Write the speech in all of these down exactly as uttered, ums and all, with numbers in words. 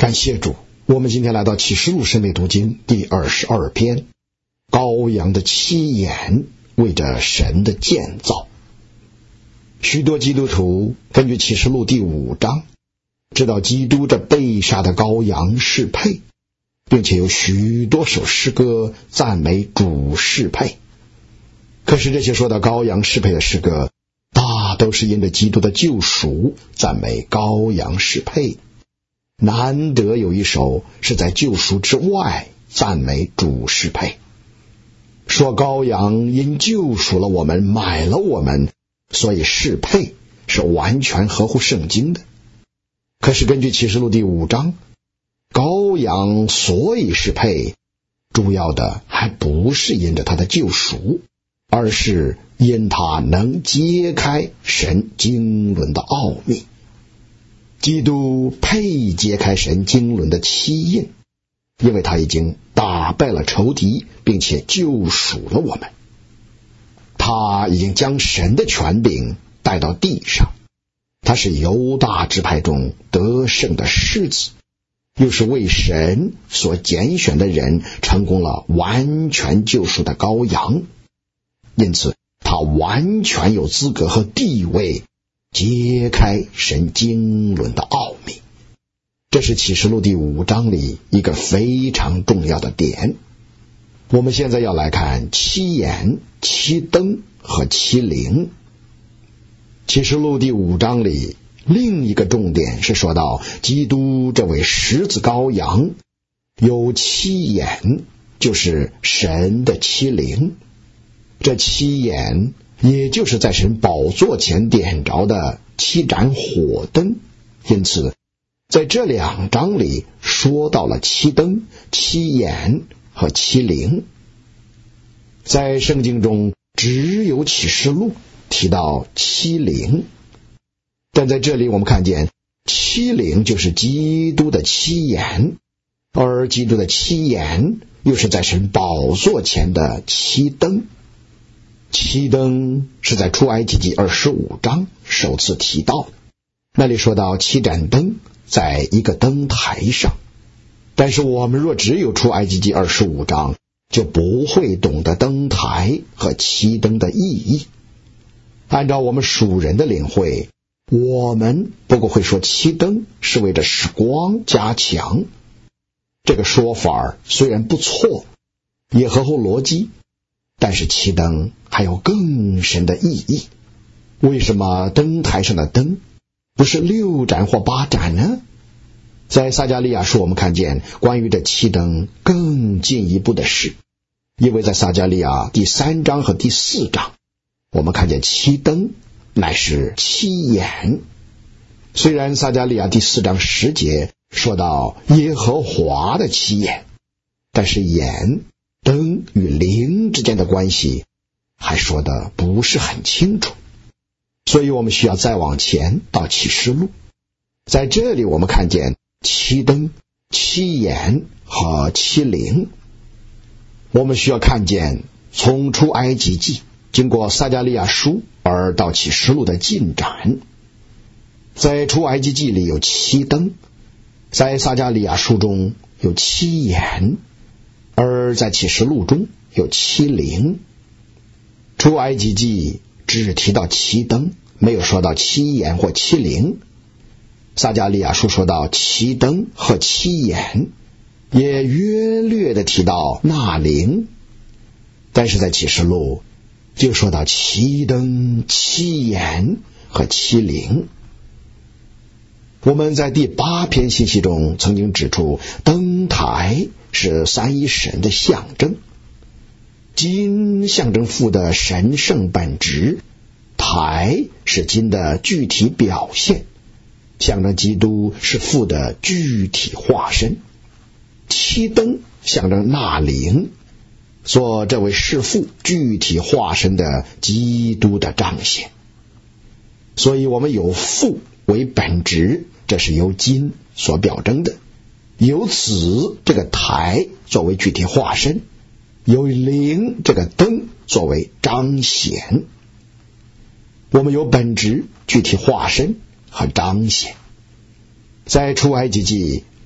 感谢主，我们今天来到启示录申命读经第二十二篇，羔羊的七眼为着神的建造。许多基督徒根据启示录第五章知道基督这被杀的羔羊适配，并且有许多首诗歌赞美主适配。可是这些说到羔羊适配的诗歌，大都是因着基督的救赎赞美羔羊适配，难得有一首是在救赎之外赞美主适配。说羔羊因救赎了我们，买了我们，所以适配，是完全合乎圣经的。可是根据启示录第五章，羔羊所以适配，主要的还不是因着他的救赎，而是因他能揭开神经纶的奥秘。基督配揭开神经纶的七印，因为他已经打败了仇敌，并且救赎了我们。他已经将神的权柄带到地上，他是犹大支派中得胜的狮子，又是为神所拣选的人成功了完全救赎的羔羊，因此他完全有资格和地位揭开神经纶的奥秘。这是启示录第五章里一个非常重要的点。我们现在要来看七眼、七灯和七灵。启示录第五章里另一个重点是说到基督这位十字羔羊有七眼，就是神的七灵。这七眼也就是在神宝座前点着的七盏火灯，因此在这两章里说到了七灯、七眼和七灵。在圣经中只有启示录提到七灵，但在这里我们看见七灵就是基督的七眼，而基督的七眼又是在神宝座前的七灯。七灯是在出埃及记二十五章首次提到的，那里说到七盏灯在一个灯台上。但是我们若只有出埃及记二十五章，就不会懂得灯台和七灯的意义。按照我们属人的领会，我们不过会说七灯是为着使光加强。这个说法虽然不错，也合乎逻辑，但是七灯还有更深的意义。为什么灯台上的灯不是六盏或八盏呢？在撒迦利亚书我们看见关于这七灯更进一步的事，因为在撒迦利亚第三章和第四章我们看见七灯乃是七眼。虽然撒迦利亚第四章十节说到耶和华的七眼，但是眼、灯与灵之间的关系还说得不是很清楚，所以我们需要再往前到启示录。在这里我们看见七灯、七眼和七灵。我们需要看见从出埃及记经过撒迦利亚书而到启示录的进展。在出埃及记里有七灯，在撒迦利亚书中有七眼，而在启示录中有七灵。出埃及记只提到七灯，没有说到七眼或七灵。撒迦利亚书说到七灯和七眼，也约略的提到那灵，但是在启示录就说到七灯、七眼和七灵。我们在第八篇信息中曾经指出，灯台是三一神的象征，金象征父的神圣本质，台是金的具体表现，象征基督是父的具体化身。七灯象征那灵，做这位是父具体化身的基督的彰显。所以我们有父为本质，这是由金所表征的，由此这个台作为具体化身，由灵这个灯作为彰显。我们有本质、具体化身和彰显。在出埃及记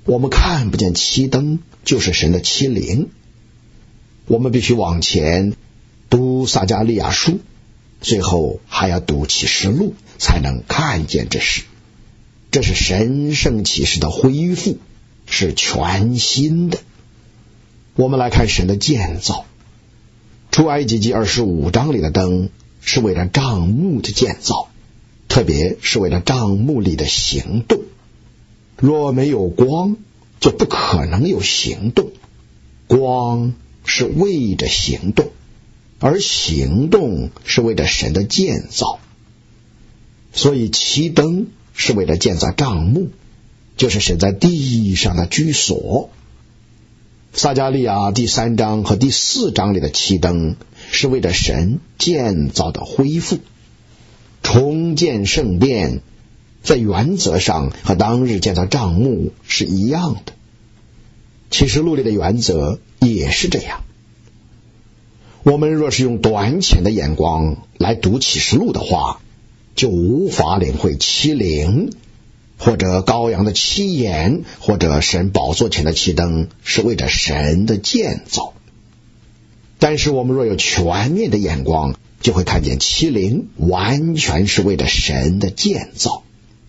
我们看不见七灯就是神的七灵。我们必须往前读撒迦利亚书，最后还要读启示录，才能看见这事。这是神圣启示的恢复，是全新的。我们来看神的建造。出埃及记二十五章里的灯是为了帐幕的建造，特别是为了帐幕里的行动。若没有光，就不可能有行动。光是为着行动，而行动是为着神的建造。所以七灯是为了建造帐幕，就是神在地上的居所。撒迦利亚第三章和第四章里的七灯是为了神建造的恢复。重建圣殿在原则上和当日建造帐幕是一样的，启示录里的原则也是这样。我们若是用短浅的眼光来读启示录的话，就无法领会七灵，或者羔羊的七眼，或者神宝座前的七灯是为着神的建造。但是我们若有全面的眼光，就会看见七灵完全是为着神的建造。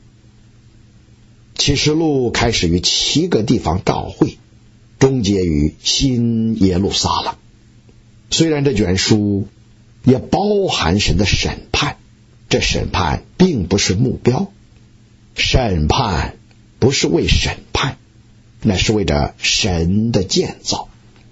启示录开始于七个地方召会，终结于新耶路撒冷。虽然这卷书也包含神的审判，这审判并不是目标。审判不是为审判，那是为着神的建造。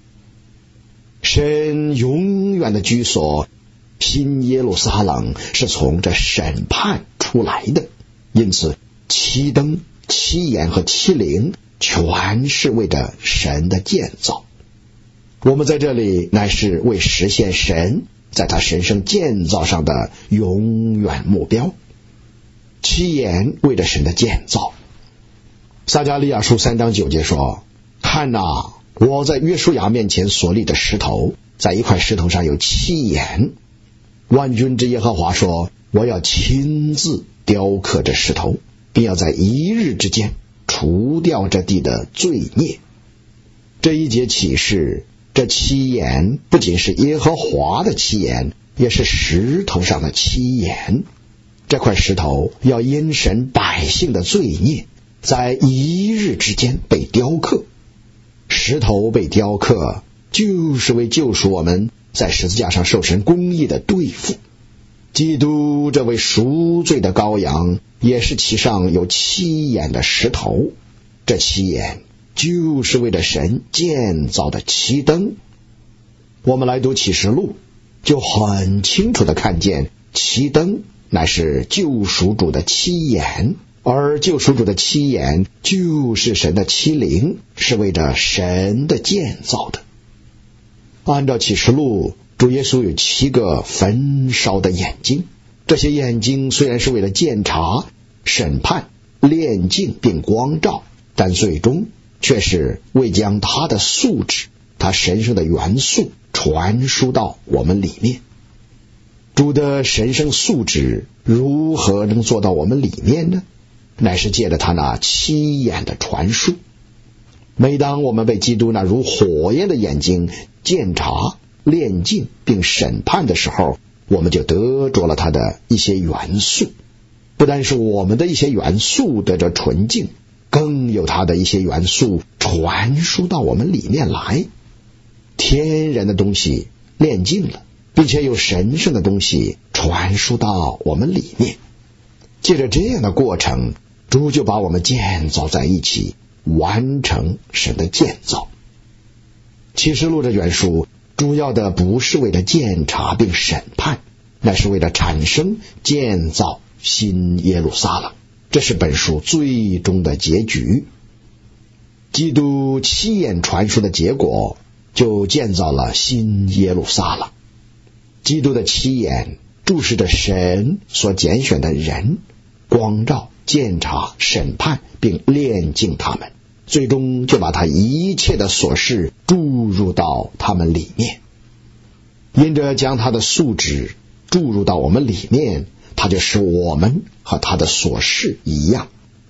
神永远的居所新耶路撒冷是从这审判出来的，因此七灯、七眼和七灵全是为着神的建造。我们在这里乃是为实现神在他神圣建造上的永远目标。七眼为着神的建造。撒迦利亚书三章九节说：看哪，我在约书亚面前所立的石头，在一块石头上有七眼。万军之耶和华说：我要亲自雕刻这石头，并要在一日之间除掉这地的罪孽。这一节启示，这七眼不仅是耶和华的七眼，也是石头上的七眼。这块石头要因神百姓的罪孽，在一日之间被雕刻。石头被雕刻，就是为救赎我们在十字架上受神公义的对付。基督这位赎罪的羔羊，也是其上有七眼的石头。这七眼就是为了神建造的七灯。我们来读启示录，就很清楚地看见七灯乃是救赎主的七眼，而救赎主的七眼就是神的七灵，是为着神的建造的。按照启示录，主耶稣有七个焚烧的眼睛，这些眼睛虽然是为了鉴察、审判、炼净并光照，但最终却是为将他的素质、他神圣的元素传输到我们里面。主的神圣素质如何能做到我们里面呢？乃是借着他那七眼的传输。每当我们被基督那如火焰的眼睛鉴察、炼净并审判的时候，我们就得着了他的一些元素。不但是我们的一些元素得着纯净，更有他的一些元素传输到我们里面来。天然的东西炼净了，并且有神圣的东西传输到我们里面。借着这样的过程，主就把我们建造在一起，完成神的建造。启示录这卷书主要的不是为了鉴察并审判，乃是为了产生建造新耶路撒冷，这是本书最终的结局。基督七眼传输的结果，就建造了新耶路撒冷。基督的七眼注视着神所拣选的人，光照、鉴察、审判并炼净他们，最终就把他一切的所事注入到他们里面。因着将他的素质注入到我们里面，他就使我们和他的所事一样，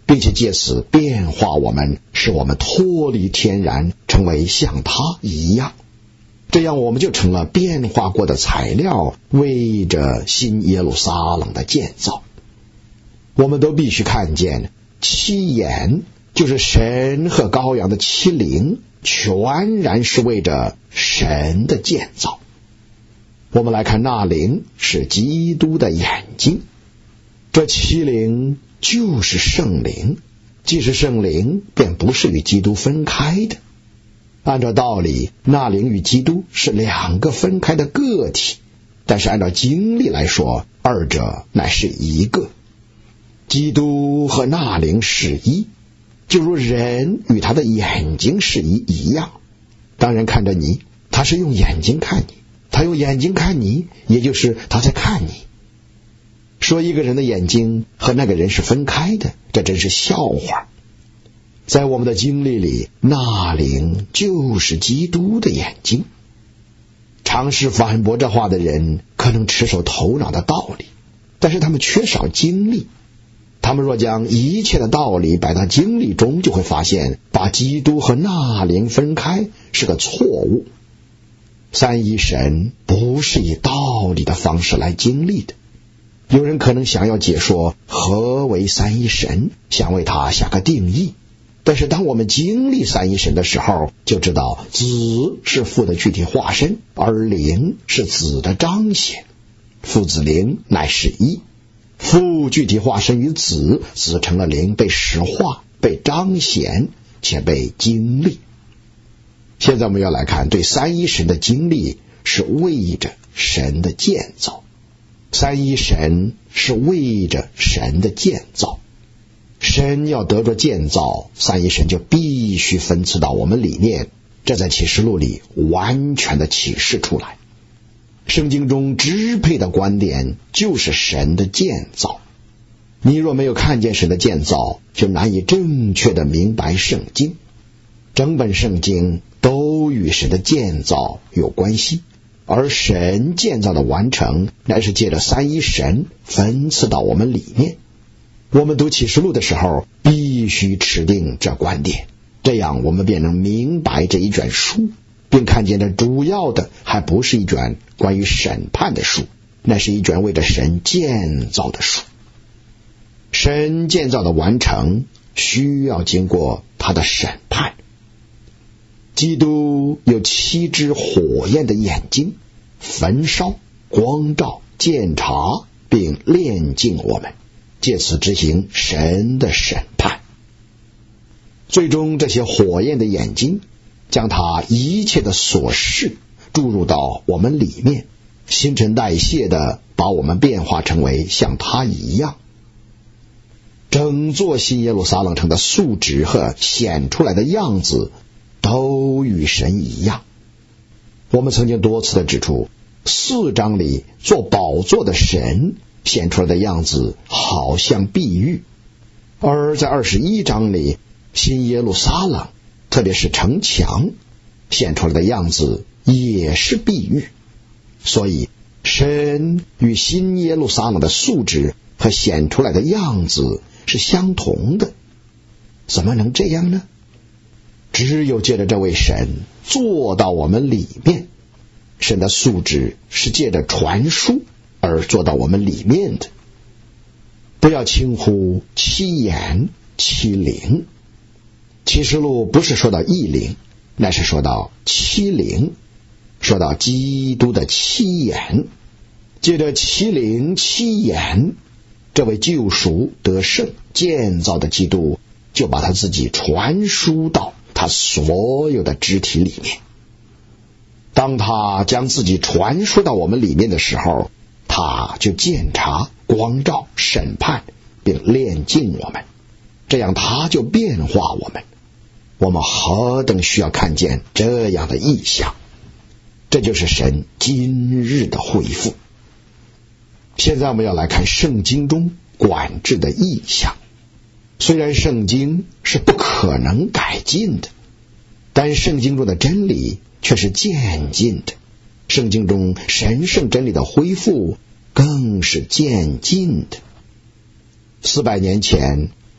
并且借此变化我们，使我们脱离天然，成为像他一样。这样我们就成了变化过的材料，为着新耶路撒冷的建造。我们都必须看见，七眼就是神和羔羊的七灵，全然是为着神的建造。我们来看那灵是基督的眼睛，这七灵就是圣灵，既是圣灵，便不是与基督分开的。按照道理，那灵与基督是两个分开的个体，但是按照经历来说，二者乃是一个。基督和那灵是一，就如人与他的眼睛是一一样。当人看着你，他是用眼睛看你，他用眼睛看你，也就是他在看你。说一个人的眼睛和那个人是分开的，这真是笑话。在我们的经历里，那灵就是基督的眼睛。尝试反驳这话的人可能持守头脑的道理，但是他们缺少经历。他们若将一切的道理摆到经历中，就会发现把基督和那灵分开是个错误。三一神不是以道理的方式来经历的。有人可能想要解说何为三一神，想为它下个定义，但是当我们经历三一神的时候，就知道子是父的具体化身，而灵是子的彰显。父子灵乃是一，父具体化身于子，子成了灵，被实化，被彰显，且被经历。现在我们要来看对三一神的经历是为着神的建造。三一神是为着神的建造，神要得着建造，三一神就必须分赐到我们里面，这在启示录里完全的启示出来。圣经中支配的观点就是神的建造。你若没有看见神的建造，就难以正确的明白圣经。整本圣经都与神的建造有关系，而神建造的完成乃是借着三一神分赐到我们里面。我们读启示录的时候必须持定这观点，这样我们便能明白这一卷书，并看见这主要的还不是一卷关于审判的书，那是一卷为着神建造的书。神建造的完成需要经过他的审判。基督有七只火焰的眼睛，焚烧、光照、鉴察并炼净我们，借此执行神的审判。最终这些火焰的眼睛将他一切的琐事注入到我们里面，新陈代谢的把我们变化成为像他一样。整座新耶路撒冷城的素质和显出来的样子都与神一样。我们曾经多次的指出，四章里做宝座的神显出来的样子好像碧玉，而在二十一章里新耶路撒冷，特别是城墙显出来的样子也是碧玉。所以神与新耶路撒冷的素质和显出来的样子是相同的。怎么能这样呢？只有借着这位神做到我们里面。神的素质是借着传输而做到我们里面的。不要轻忽七眼七灵。启示录不是说到一灵，乃是说到七灵，说到基督的七眼。借着七灵七眼，这位救赎得胜建造的基督就把他自己传输到他所有的肢体里面。当他将自己传输到我们里面的时候，他就鉴察、光照、审判并炼净我们，这样他就变化我们。我们何等需要看见这样的异象。这就是神今日的恢复。现在我们要来看圣经中管制的异象。虽然圣经是不可能改进的，但圣经中的真理却是渐进的。圣经中神圣真理的恢复更是渐进的。四百年前，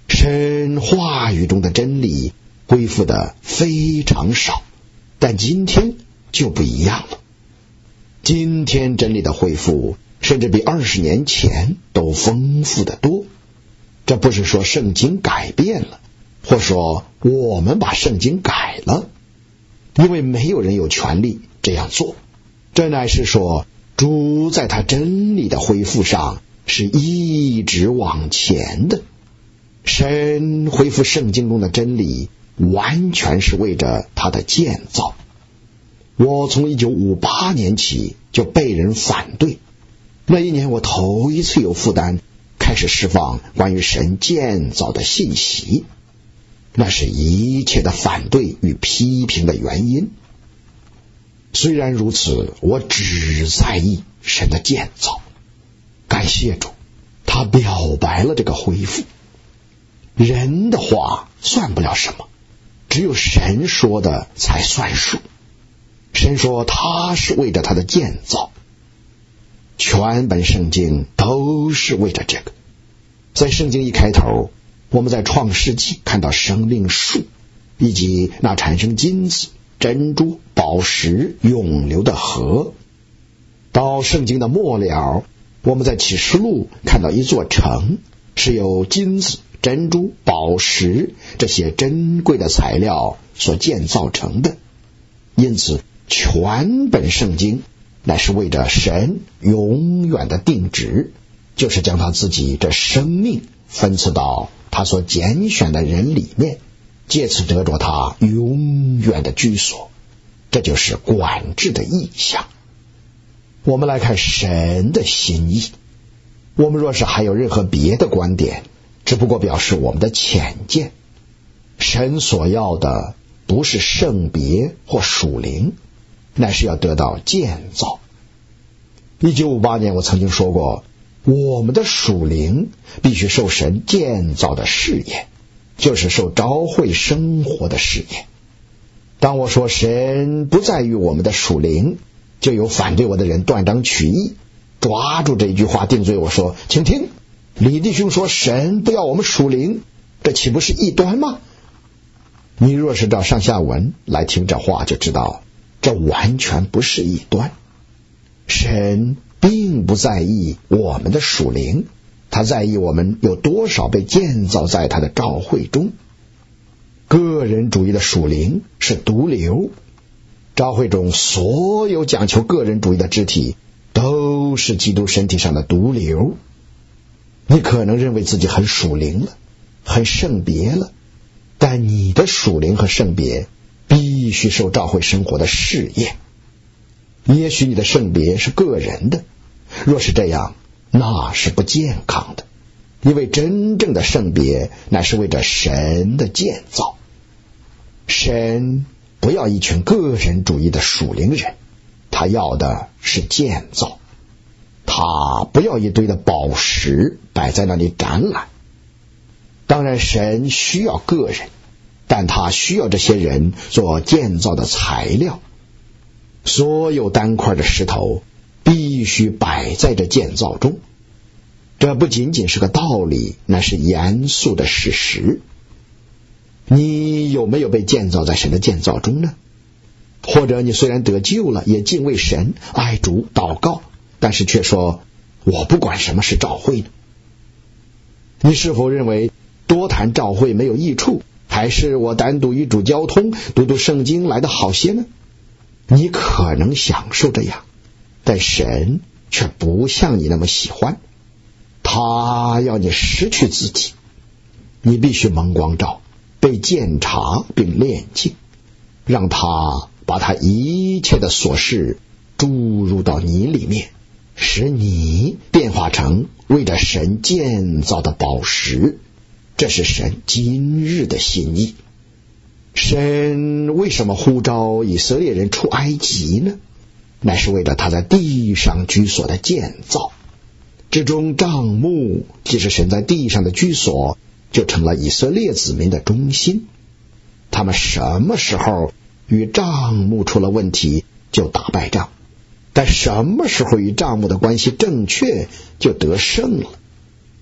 神话语中的真理恢复的非常少，但今天就不一样了。今天真理的恢复甚至比二十年前都丰富得多。这不是说圣经改变了，或说我们把圣经改了，因为没有人有权利这样做。这乃是说主在他真理的恢复上是一直往前的。神恢复圣经中的真理完全是为着他的建造。我从一九五八年起就被人反对，那一年我头一次有负担开始释放关于神建造的信息，那是一切的反对与批评的原因。虽然如此，我只在意神的建造。感谢主，他表白了这个恢复。人的话算不了什么，只有神说的才算数。神说他是为着他的建造，全本圣经都是为着这个。在圣经一开头，我们在创世纪看到生命树，以及那产生金子、珍珠、宝石、永流的河。到圣经的末了，我们在启示录看到一座城，是由金子、珍珠、宝石这些珍贵的材料所建造成的。因此全本圣经乃是为着神永远的定旨，就是将他自己这生命分赐到他所拣选的人里面，借此得着他永远的居所。这就是管制的意象。我们来看神的心意。我们若是还有任何别的观点，只不过表示我们的浅见。神所要的不是圣别或属灵，乃是要得到建造。一九五八年我曾经说过，我们的属灵必须受神建造的试验，就是受召会生活的试验。当我说神不在于我们的属灵，就有反对我的人断章取义，抓住这一句话定罪我说，请听，李弟兄说神不要我们属灵，这岂不是异端吗？你若是照上下文来听这话，就知道这完全不是异端。神并不在意我们的属灵，他在意我们有多少被建造在他的召会中。个人主义的属灵是毒瘤，召会中所有讲求个人主义的肢体都是基督身体上的毒瘤。你可能认为自己很属灵了，很圣别了，但你的属灵和圣别必须受召会生活的试验。也许你的圣别是个人的，若是这样，那是不健康的，因为真正的圣别乃是为着神的建造。神不要一群个人主义的属灵人，他要的是建造。他不要一堆的宝石摆在那里展览。当然神需要个人，但他需要这些人做建造的材料。所有单块的石头必须摆在这建造中。这不仅仅是个道理，那是严肃的事实。你有没有被建造在神的建造中呢？或者你虽然得救了，也敬畏神、爱主、祷告，但是却说我不管什么是召会呢？你是否认为多谈召会没有益处，还是我单独与主交通，读读圣经来的好些呢？你可能享受这样，但神却不像你那么喜欢。他要你失去自己，你必须蒙光照，被鉴察并炼净，让他把他一切的琐事注入到你里面，使你变化成为着神建造的宝石。这是神今日的心意。神为什么呼召以色列人出埃及呢？乃是为了他在地上居所的建造。之中帐幕既是神在地上的居所，就成了以色列子民的中心。他们什么时候与帐幕出了问题，就打败仗，但什么时候与帐幕的关系正确，就得胜了。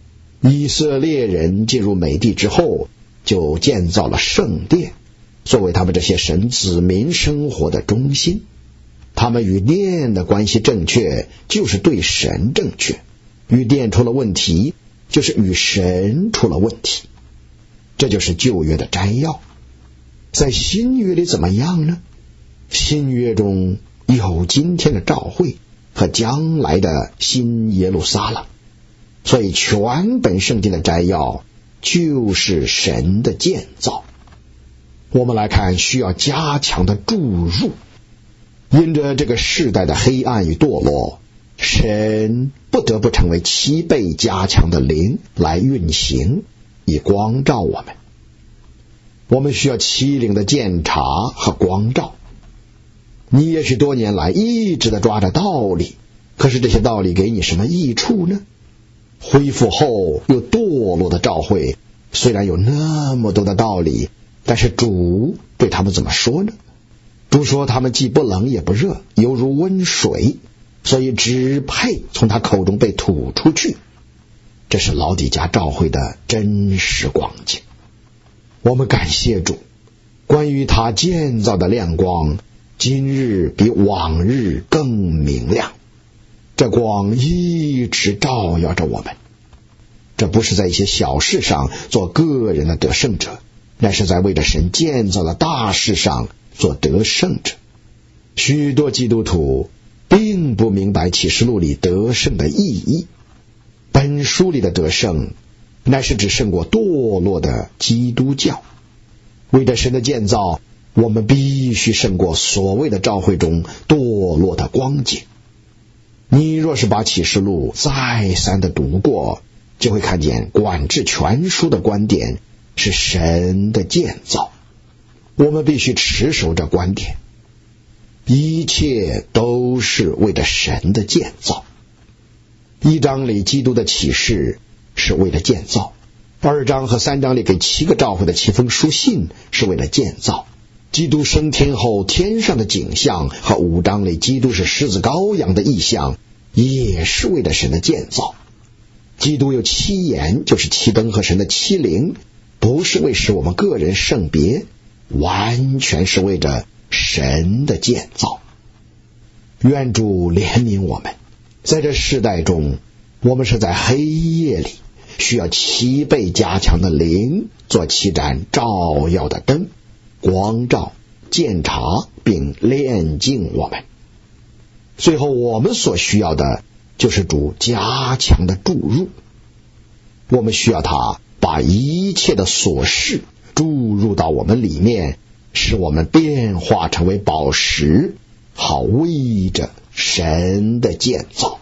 以色列人进入美地之后，就建造了圣殿，作为他们这些神子民生活的中心。他们与殿的关系正确，就是对神正确；与殿出了问题，就是与神出了问题。这就是旧约的摘要。在新约里怎么样呢？新约中有今天的召会和将来的新耶路撒冷，所以全本圣经的摘要就是神的建造。我们来看需要加强的注入。因着这个世代的黑暗与堕落，神不得不成为七倍加强的灵来运行，以光照我们。我们需要七灵的鉴察和光照。你也许多年来一直的抓着道理，可是这些道理给你什么益处呢？恢复后又堕落的教会，虽然有那么多的道理，但是主对他们怎么说呢？主说他们既不冷也不热，犹如温水，所以只配从他口中被吐出去。这是老底嘉教会的真实光景。我们感谢主，关于他建造的亮光，今日比往日更明亮。这光一直照耀着我们。这不是在一些小事上做个人的得胜者，乃是在为着神建造的大事上做得胜者。许多基督徒并不明白启示录里得胜的意义。本书里的得胜乃是只胜过堕落的基督教。为着神的建造，我们必须胜过所谓的教会中堕落的光景。你若是把启示录再三的读过，就会看见管制全书的观点是神的建造。我们必须持守这观点，一切都是为了神的建造。一章里基督的启示是为了建造，二章和三章里给七个教会的七封书信是为了建造。基督升天后天上的景象和五章里基督是狮子羔羊的意象，也是为了神的建造。基督有七眼，就是七灯和神的七灵，不是为使我们个人圣别，完全是为着神的建造。愿主怜悯我们，在这世代中，我们是在黑夜里，需要七倍加强的灵做七盏照耀的灯，光照、鉴察并炼净我们。最后我们所需要的就是主加强的注入。我们需要他把一切的琐事注入到我们里面，使我们变化成为宝石，好为着神的建造。